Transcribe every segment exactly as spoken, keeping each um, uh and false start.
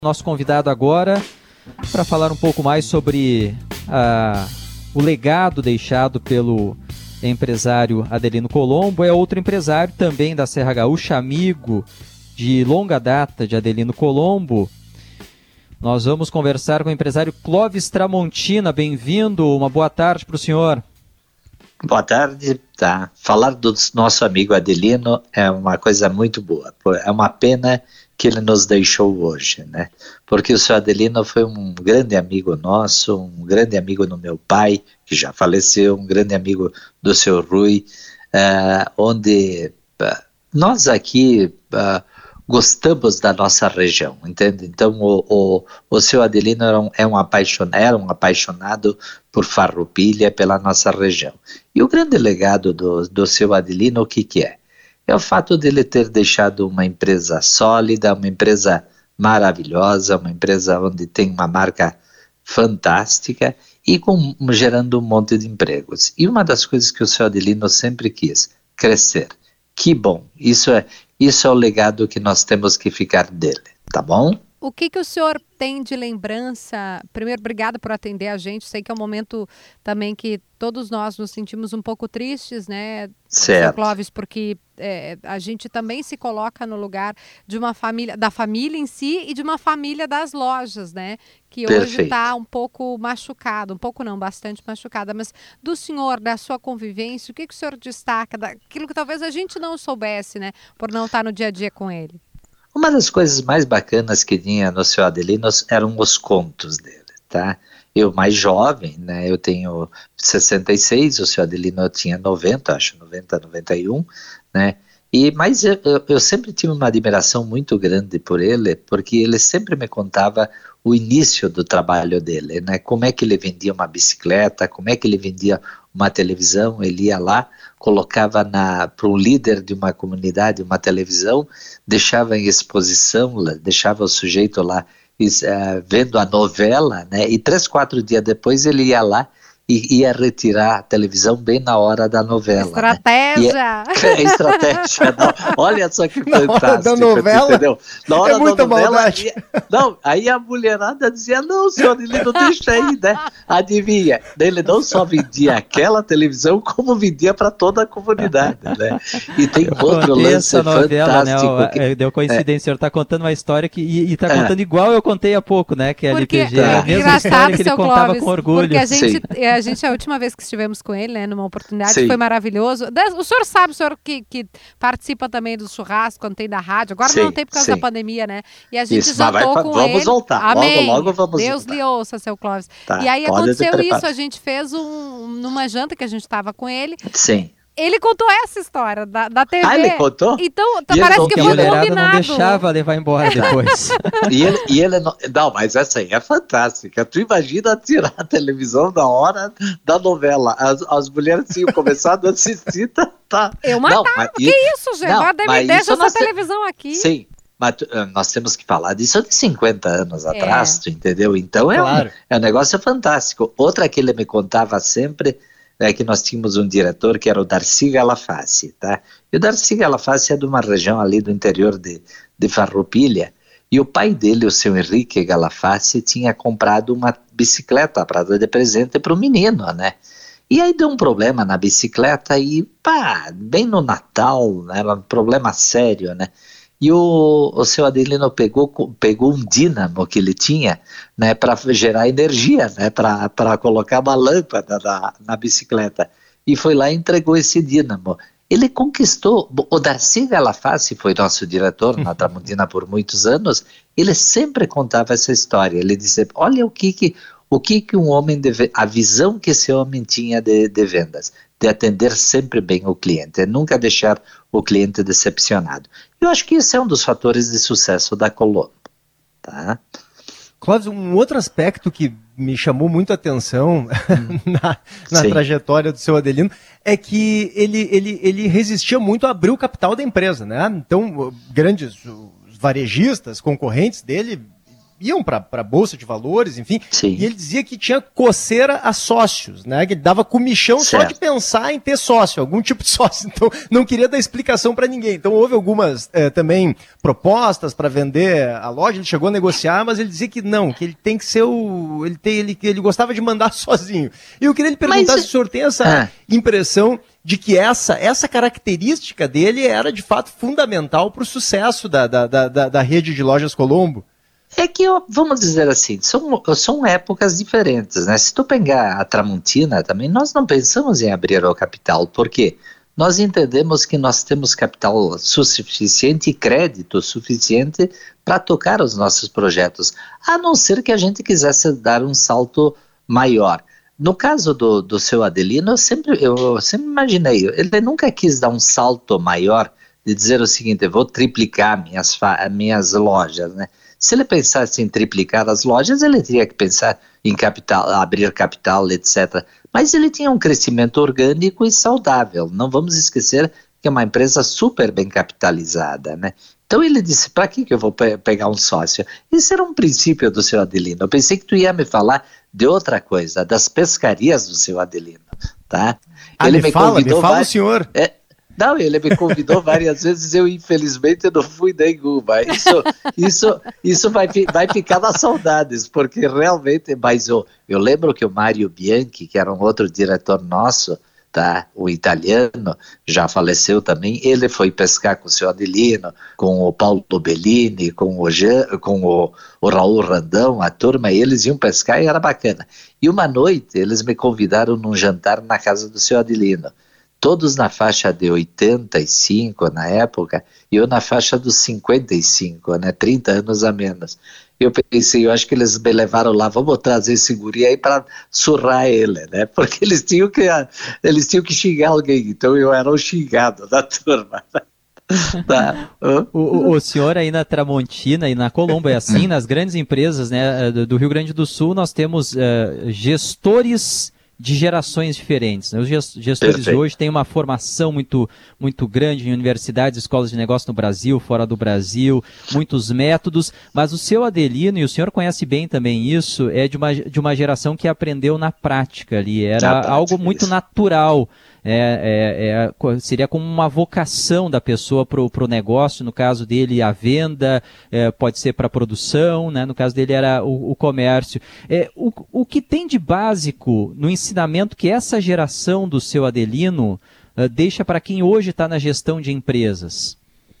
Nosso convidado agora para falar um pouco mais sobre uh, o legado deixado pelo empresário Adelino Colombo. É outro empresário também da Serra Gaúcha, amigo de longa data de Adelino Colombo. Nós vamos conversar com o empresário Clóvis Tramontina. Bem-vindo, uma boa tarde para o senhor. Boa tarde. Tá. Falar do nosso amigo Adelino é uma coisa muito boa. É uma pena que ele nos deixou hoje, né? Porque o senhor Adelino foi um grande amigo nosso, um grande amigo do meu pai, que já faleceu, um grande amigo do senhor Rui, uh, onde uh, nós aqui uh, gostamos da nossa região, entende? Então o, o, o senhor Adelino era um, é um apaixonado, era um apaixonado por Farroupilha, pela nossa região. E o grande legado do, do senhor Adelino, o que que é? É o fato dele ter deixado uma empresa sólida, uma empresa maravilhosa, uma empresa onde tem uma marca fantástica e com, gerando um monte de empregos. E uma das coisas que o senhor Adelino sempre quis, crescer. Que bom, isso é, isso é o legado que nós temos que ficar dele, tá bom? O que que o senhor tem de lembrança? Primeiro, obrigada por atender a gente. Sei que é um momento também que todos nós nos sentimos um pouco tristes, né, certo. Clóvis, porque é, a gente também se coloca no lugar de uma família, da família em si e de uma família das lojas, né, que Perfeito. Hoje está um pouco machucado, um pouco não, bastante machucada. Mas do senhor, da sua convivência, o que que o senhor destaca daquilo que talvez a gente não soubesse, né, por não estar no dia a dia com ele? Uma das coisas mais bacanas que tinha no seu Adelino eram os contos dele, tá? Eu mais jovem, né, eu tenho sessenta e seis, o seu Adelino tinha noventa, acho, noventa, noventa e um, né, e, mas eu, eu sempre tive uma admiração muito grande por ele, porque ele sempre me contava o início do trabalho dele, né, como é que ele vendia uma bicicleta, como é que ele vendia uma televisão, ele ia lá, colocava para um líder de uma comunidade uma televisão, deixava em exposição, deixava o sujeito lá uh, vendo a novela, né, e três, quatro dias depois ele ia lá e ia retirar a televisão bem na hora da novela. Estratégia! Né? É, é estratégia, não. Olha só que na fantástico. Hora da novela, entendeu? Na hora é muita da novela, maldade. Ia, não, aí a mulherada dizia, não, senhor, ele não deixa aí, né? Adivinha, ele não só vendia aquela televisão, como vendia para toda a comunidade, né? E tem Eu outro lance essa novela, fantástico. Né, que, deu coincidência, é. O senhor está contando uma história que, e está contando é. igual eu contei há pouco, né? Que é a porque L P G, é a mesma história que ele contava Clóvis, com orgulho. Porque a gente, Sim. a gente, a última vez que estivemos com ele, né, numa oportunidade, Sim. foi maravilhoso. O senhor sabe, o senhor que, que participa também do churrasco, quando tem da rádio, agora sim, não tem por causa sim. da pandemia, né? E a gente isso, jantou vai, com vamos ele. voltar, Amém. logo, logo vamos Deus voltar. lhe ouça, seu Clóvis. Tá, e aí pode aconteceu isso, a gente fez um, numa janta que a gente estava com ele. Sim. Ele contou essa história da, da T V. Ah, ele contou? Então, E parece ele, que a foi mulherada combinado. não deixava levar embora depois. e ele, e ele não, não, mas essa aí é fantástica. Tu imagina tirar a televisão na hora da novela. As, as mulheres tinham começado a assistir, tá? tá. Eu matava, não, mas, que isso, gente? não, Guarda, me deixa essa televisão aqui. Sim, mas tu, nós temos que falar disso de cinquenta anos atrás, É. tu entendeu? Então é, Claro. um, é um negócio fantástico. Outra que ele me contava sempre é que nós tínhamos um diretor que era o Darcy Galafassi, tá? E o Darcy Galafassi é de uma região ali do interior de, de Farroupilha, e o pai dele, o seu Henrique Galafassi, tinha comprado uma bicicleta para dar de presente para o menino, né? E aí deu um problema na bicicleta e, pá, bem no Natal, né, um problema sério, né? E o, o seu Adelino pegou, pegou um dínamo que ele tinha, né, para gerar energia, né, para colocar uma lâmpada na, na bicicleta. E foi lá e entregou esse dínamo. Ele conquistou, o Darcy Galafassi foi nosso diretor na Tramontina por muitos anos, ele sempre contava essa história. Ele dizia, olha o que que, o que, que um homem, deve, a visão que esse homem tinha de, de vendas, de atender sempre bem o cliente, nunca deixar o cliente decepcionado. Eu acho que esse é um dos fatores de sucesso da Colombo. Tá? Clóvis, um outro aspecto que me chamou muito a atenção hum. na, na trajetória do seu Adelino é que ele, ele, ele resistia muito a abrir o capital da empresa, né? Então, grandes os varejistas, concorrentes dele, iam para a Bolsa de Valores, enfim, Sim. e ele dizia que tinha coceira a sócios, né? Que ele dava comichão certo. Só de pensar em ter sócio, algum tipo de sócio. Então, não queria dar explicação para ninguém. Então, houve algumas eh, também propostas para vender a loja, ele chegou a negociar, mas ele dizia que não, que ele tem que ser o... Ele, tem, ele, ele gostava de mandar sozinho. E eu queria lhe perguntar mas... se o senhor tem essa ah. impressão de que essa, essa característica dele era, de fato, fundamental para o sucesso da, da, da, da rede de lojas Colombo. É que, vamos dizer assim, são, são épocas diferentes, né? Se tu pegar a Tramontina também, nós não pensamos em abrir o capital, porque nós entendemos que nós temos capital suficiente e crédito suficiente para tocar os nossos projetos, a não ser que a gente quisesse dar um salto maior. No caso do, do seu Adelino, eu sempre, eu sempre imaginei, ele nunca quis dar um salto maior de dizer o seguinte, eu vou triplicar minhas, minhas lojas, né? Se ele pensasse em triplicar as lojas, ele teria que pensar em capital, abrir capital, etcétera. Mas ele tinha um crescimento orgânico e saudável. Não vamos esquecer que é uma empresa super bem capitalizada, né? Então ele disse, para que que eu vou pe- pegar um sócio? Esse era um princípio do seu Adelino. Eu pensei que tu ia me falar de outra coisa, das pescarias do seu Adelino, tá? Ah, ele me, me fala, me fala vai... o senhor. É, Não, ele me convidou várias vezes, eu infelizmente não fui nenhuma. Isso, isso, isso vai, vai ficar nas saudades, porque realmente, mas eu, eu lembro que o Mário Bianchi, que era um outro diretor nosso, tá, o italiano, já faleceu também, ele foi pescar com o seu Adelino, com o Paulo Bellini, com o, Jean, com o, o Raul Randão, a turma, eles iam pescar e era bacana. E uma noite eles me convidaram num jantar na casa do seu Adelino. Todos na faixa de oitenta e cinco na época, e eu na faixa dos cinquenta e cinco, né, trinta anos a menos. Eu pensei, eu acho que eles me levaram lá, vamos trazer esse guri aí para surrar ele, né, porque eles tinham, que, eles tinham que xingar alguém, então eu era o xingado da turma. Tá. o, o, o senhor aí na Tramontina e na Colombo é assim, nas grandes empresas, né, do, do Rio Grande do Sul, nós temos uh, gestores de gerações diferentes, né? Os gestores Perfeito. Hoje têm uma formação muito, muito grande em universidades, escolas de negócio no Brasil, fora do Brasil, muitos métodos, mas o seu Adelino, e o senhor conhece bem também isso, é de uma, de uma geração que aprendeu na prática ali, era prática, algo muito isso. natural. É, é, é, seria como uma vocação da pessoa para o negócio, no caso dele a venda, é, pode ser para a produção, né? No caso dele era o, o comércio. É, o, o que tem de básico no ensinamento que essa geração do seu Adelino uh, deixa para quem hoje está na gestão de empresas?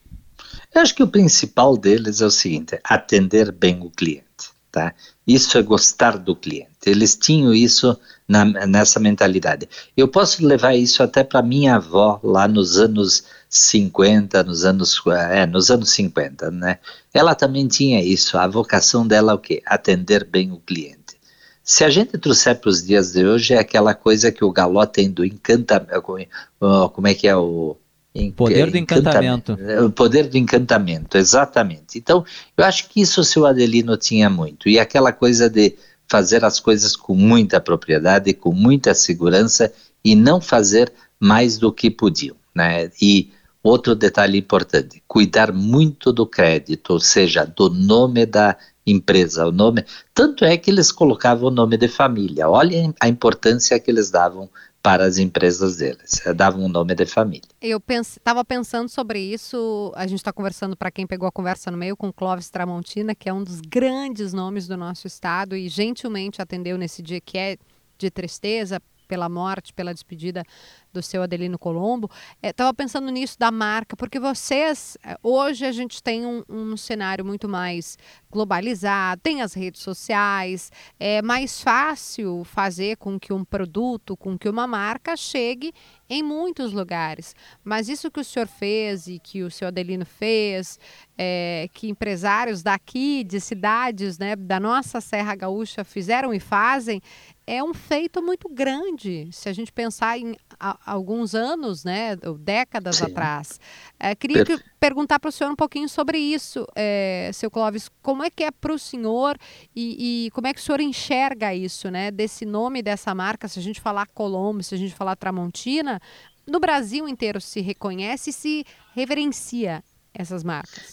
Eu acho que o principal deles é o seguinte, atender bem o cliente. Tá? Isso é gostar do cliente. Eles tinham isso na, nessa mentalidade. Eu posso levar isso até para minha avó lá nos anos cinquenta, nos anos, é, nos anos cinquenta, né? Ela também tinha isso, a vocação dela é o quê? Atender bem o cliente. Se a gente trouxer para os dias de hoje, é aquela coisa que o Galó tem do encantamento, como é que é o... Em, poder do encantamento. encantamento. O poder do encantamento, exatamente. Então, eu acho que isso o seu Adelino tinha muito. E aquela coisa de fazer as coisas com muita propriedade, com muita segurança e não fazer mais do que podiam, né? E outro detalhe importante, cuidar muito do crédito, ou seja, do nome da empresa, o nome. Tanto é que eles colocavam o nome de família. Olhem a importância que eles davam para as empresas deles, davam um nome de família. Eu estava pens- pensando sobre isso, a gente está conversando, para quem pegou a conversa no meio, com Clóvis Tramontina, que é um dos grandes nomes do nosso estado e gentilmente atendeu nesse dia que é de tristeza, pela morte, pela despedida do seu Adelino Colombo. Estava é, pensando nisso da marca, porque vocês, hoje a gente tem um, um cenário muito mais globalizado, tem as redes sociais, é mais fácil fazer com que um produto, com que uma marca chegue em muitos lugares. Mas isso que o senhor fez e que o seu Adelino fez, é, que empresários daqui, de cidades, né, da nossa Serra Gaúcha fizeram e fazem, é um feito muito grande, se a gente pensar em a, alguns anos, né, ou décadas Sim. atrás. É, queria que, perguntar para o senhor um pouquinho sobre isso, é, seu Clóvis, como é que é para o senhor e, e como é que o senhor enxerga isso, né, desse nome dessa marca, se a gente falar Colombo, se a gente falar Tramontina, no Brasil inteiro se reconhece e se reverencia essas marcas.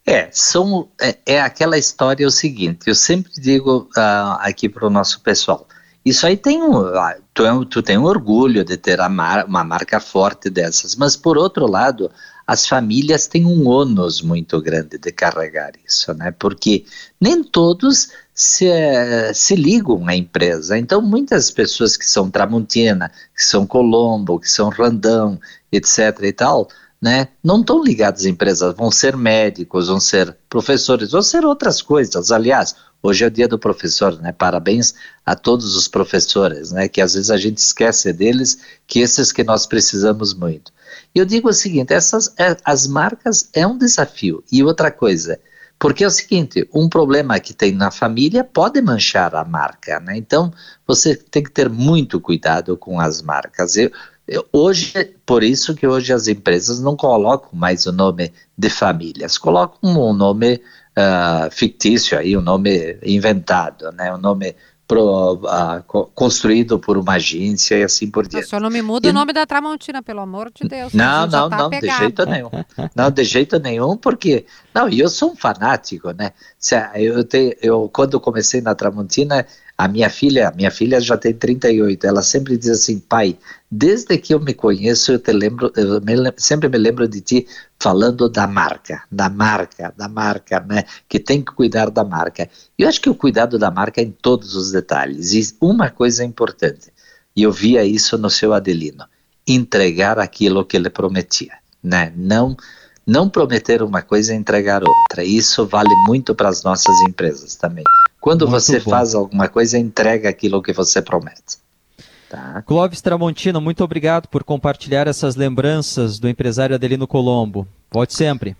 É, são, é, é aquela história o seguinte, eu sempre digo uh, aqui para o nosso pessoal, isso aí tem um, uh, tu, é, tu tem um orgulho de ter a mar, uma marca forte dessas, mas por outro lado, as famílias têm um ônus muito grande de carregar isso, né? Porque nem todos se, se ligam à empresa. Então, muitas pessoas que são Tramontina, que são Colombo, que são Randão, etc e tal, né, não estão ligados à empresa, vão ser médicos, vão ser professores, vão ser outras coisas. Aliás, hoje é o dia do professor, né? Parabéns a todos os professores, né? Que às vezes a gente esquece deles, que esses que nós precisamos muito. Eu digo o seguinte, essas, as marcas é um desafio. E outra coisa, porque é o seguinte, um problema que tem na família pode manchar a marca, né? Então, você tem que ter muito cuidado com as marcas. Eu, eu, hoje, por isso que hoje as empresas não colocam mais o nome de famílias, colocam um nome uh, fictício, aí, um nome inventado, né? Um nome Pro, uh, construído por uma agência e assim por diante. O senhor não me muda e... o nome da Tramontina, pelo amor de Deus. Não, não, tá não, pegado. de jeito nenhum. Não, de jeito nenhum, porque... Não, e eu sou um fanático, né? Eu, te, eu, quando comecei na Tramontina, a minha filha, minha filha já tem trinta e oito, ela sempre diz assim, pai, desde que eu me conheço, eu te lembro, eu me, sempre me lembro de ti falando da marca, da marca, da marca, né? Que tem que cuidar da marca. Eu acho que o cuidado da marca é em todos os detalhes. E uma coisa é importante, e eu via isso no seu Adelino, entregar aquilo que ele prometia, né? Não, não prometer uma coisa e entregar outra. Isso vale muito para as nossas empresas também. Quando muito você bom. faz alguma coisa, entrega aquilo que você promete. Tá. Clóvis Tramontina, muito obrigado por compartilhar essas lembranças do empresário Adelino Colombo. Volte sempre.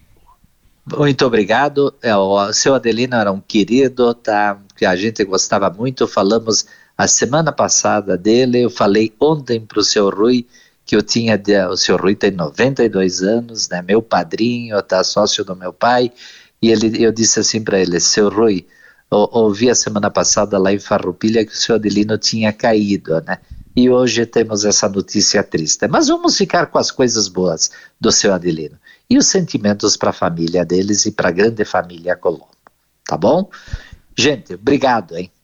Muito obrigado. O seu Adelino era um querido, tá? Que a gente gostava muito. Falamos a semana passada dele. Eu falei ontem para o seu Rui que eu tinha, de, o seu Rui tem noventa e dois anos, né? Meu padrinho, tá? Sócio do meu pai. E ele, eu disse assim para ele, seu Rui, eu, ouvi a semana passada lá em Farroupilha que o seu Adelino tinha caído, né? E hoje temos essa notícia triste. Mas vamos ficar com as coisas boas do seu Adelino. E os sentimentos para a família deles e para a grande família Colombo. Tá bom? Gente, obrigado, hein?